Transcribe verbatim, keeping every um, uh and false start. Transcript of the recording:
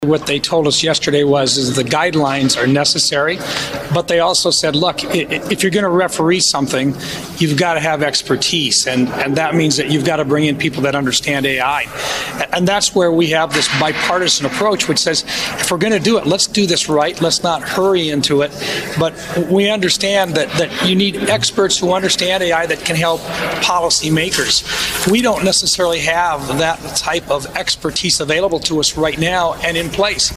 What they told us yesterday was is the guidelines are necessary, but they also said, look, if you're going to referee something, you've got to have expertise, and, and that means that you've got to bring in people that understand A I. And that's where we have this bipartisan approach, which says, if we're going to do it, let's do this right. Let's not hurry into it. But we understand that, that you need experts who understand A I that can help policymakers. We don't necessarily have that type of expertise available to us right now and in place.